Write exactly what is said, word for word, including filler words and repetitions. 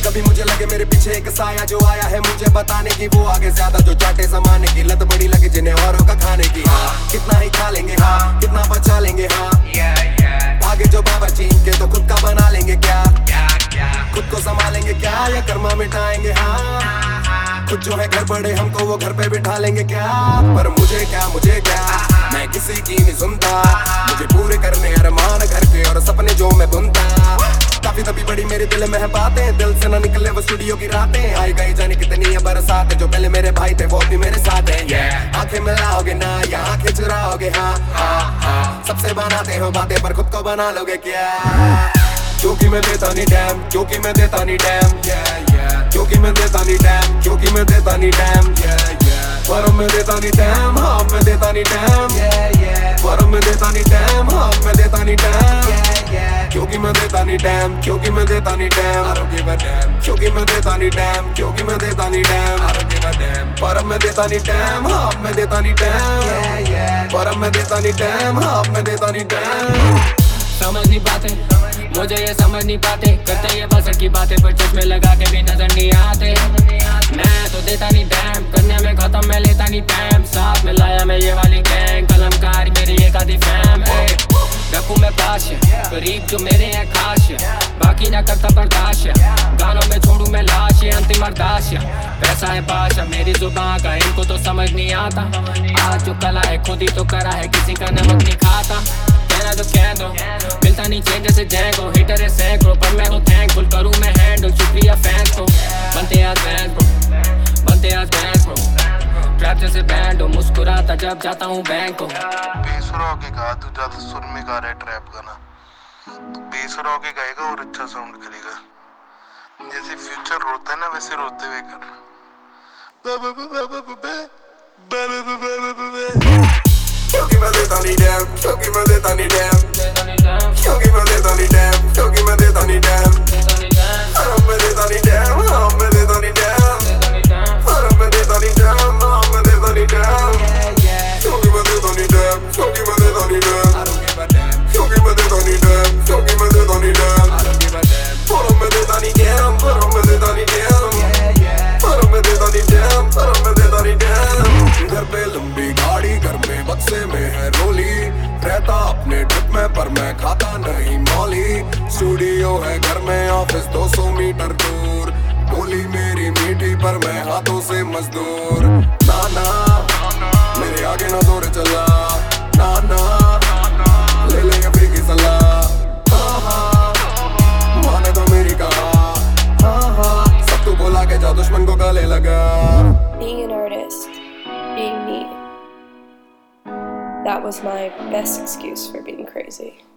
कभी मुझे लगे मेरे पीछे एक साया जो आया है मुझे बताने की, वो आगे ज्यादा जो चाटे समाने की लत बड़ी लगे जिन्हें औरों का खाने की। हाँ कितना ही खा लेंगे, हाँ कितना बचा लेंगे, हाँ आगे जो बाबा चीन के तो खुद का बना लेंगे क्या, खुद को संभालेंगे क्या या कर्मा मिटाएंगे। हाँ खुद जो है घर बड़े हमको वो घर पे बिठा लेंगे क्या, पर मुझे क्या मुझे क्या मैं किसी की नहीं सुनता, मुझे पूरे करने अरमान घर के और सपने जो मैं बुनता। काफी तभी बड़ी मेरे दिल में है बातें, दिल से ना निकले वो स्टूडियो की रातें, आई गई जाने कितनी है बरसातें, जो पहले मेरे भाई थे वो भी मेरे साथ हैं। yeah. आंखें मिलाओगे ना या आंखें चुराओगे, हाँ हाँ हाँ सबसे बनाते हो बातें पर खुद को बना लोगे क्या, क्योंकि मैं देता नहीं डैम, क्योंकि मैं देता नहीं डैम, क्योंकि मैं देता नहीं डैम, क्योंकि मैं देता नहीं डैम, पर मैं देता नहीं डैम, हाँ मैं देता नहीं डैम, पर मैं देता नहीं डैम, हाँ मैं देता नहीं डैम, क्योंकि मैं देता नहीं डैम, क्योंकि मैं देता नहीं डैम, क्योंकि मैं देता नहीं डैम, क्योंकि मैं देता नहीं डैम, पर मैं देता नहीं डैम, हाँ मैं देता नहीं डैम, पर मैं देता नहीं डैम, हाँ मैं देता नहीं डैम। समझ नहीं पाते मुझे ये समझ नहीं पाते, करते ये बस की बातें पर चश्मे लगा के भी नजर नहीं आते। मैं तो देता नहीं डैम, करने में खत्म मैं लेता नहीं पैम, साथ में लाया मैं ये वाली गैंग, कलमकार मेरी एक आधी फैम। रखूं मैं पाश करीब जो मेरे हैं खास, बाकी ना करता बर्दाश्त, गानों में छोड़ू मैं लाश, अंतिम अरदास। पैसा है बादशाह मेरी जुबान का, इनको तो समझ नहीं आता, आज जो कला है खुद ही तो करा है, किसी का नमक नहीं खाता। कहना तो कह दो मिलता नहीं चेंज जैसे जैंगो, हिटर है सैकड़ों पर मैं तो थैंकफुल, करूँ मैं हैंडल शुक्रिया फैंस को, बनते आज फैंस ब्रो, बनते आज फैंस ब्रो, ट्रैप जैसे बैंड हो, मुस्कुराता जब जाता हूँ बैंक को। बेसुरा होके गा, तू ज्यादा सुर में गा रहा है ट्रैप गाना, तू बेसुरा होके गाएगा और अच्छा साउंड करेगा, जैसे फ्यूचर रोता है ना वैसे रोते हुए कर। क्योंकि मैं देता नहीं डैम, क्योंकि मैं देता नहीं डैम, क्योंकि मैं देता नहीं डैम, क्योंकि मैं देता नहीं डैम, हाँ मैं देता नहीं डैम, हाँ मैं देता नहीं डैम, हाँ मैं देता नहीं डैम, हाँ मैं देता नहीं डैम, क्योंकि मैं देता नहीं डैम, क्योंकि मैं देता नहीं डैम, क्योंकि मैं देता नहीं डैम, क्योंकि मैं देता नहीं डैम, पर मैं देता नहीं डैम, पर मैं देता नहीं डैम, पर मैं देता नहीं डैम, पर मैं देता नहीं डैम। घर पे लंबी गाड़ी, घर में बक्से में है रोली, रहता अपने ट्रिप में पर मैं खाता नहीं मौली, स्टूडियो है घर में ऑफिस दो सौ मीटर दूर, बोली मेरी मीठी पर मैं हाथों से मजदूर। नाना मेरे आगे ना दौड़ चला, नाना ले ले अभी की सलाह, हाँ हाँ माने तो मेरी कहा, हाँ हाँ सब तू बोला के जा दुश्मन को गले लगा। Being an artist, being me, that was my best excuse for being crazy.